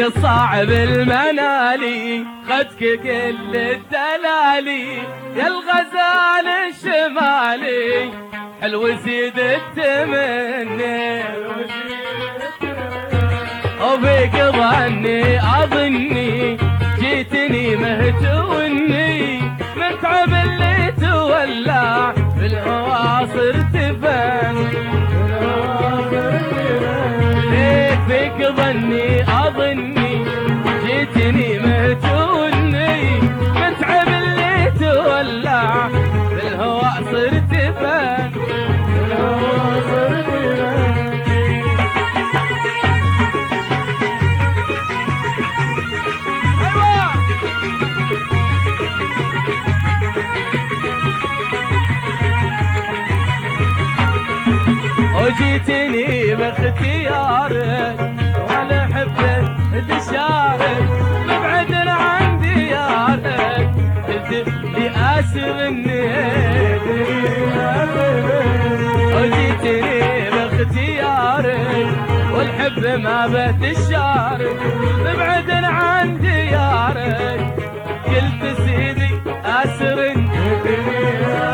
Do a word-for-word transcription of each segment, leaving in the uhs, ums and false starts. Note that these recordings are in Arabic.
صعب المنالي خدك كل الدلالي يا الغزال الشمالي حلو زيد التمني وبيك ظني اظني جيتني مهجوني من تعب اللي تولع بالهوى صرت فن فيك ظني اظني جيتني مهجوني من تعب اللي تولع بالهوى صرت فن بالهوى صرت فن وجيتني باختيارك وانا احبك تشارك مبعد عن ديارك قلت لي اسر النيل وجيتني باختيارك والحب ما بتشارك مبعد عن ديارك قلت سيدي اسر النيل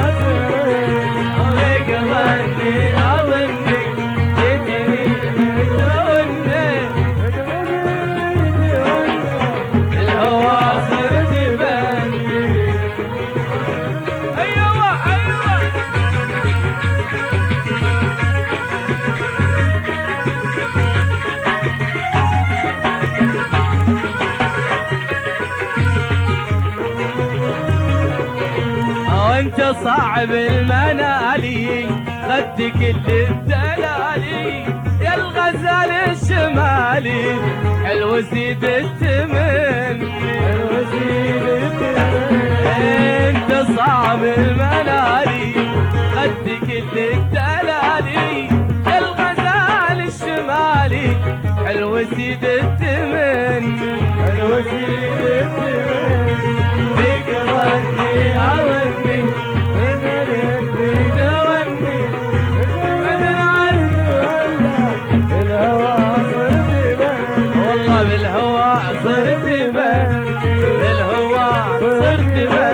انت صعب المنالي خدك كل الدلالي يا الغزال الشمالي حلو زيد التمن حلو زيد التمن انت صعب المنالي خدك كل الدلالي يا الغزال الشمالي حلو زيد التمن حلو زيد التمن بك ظني اظني بالهوى صرت بن بالهوى صرت بن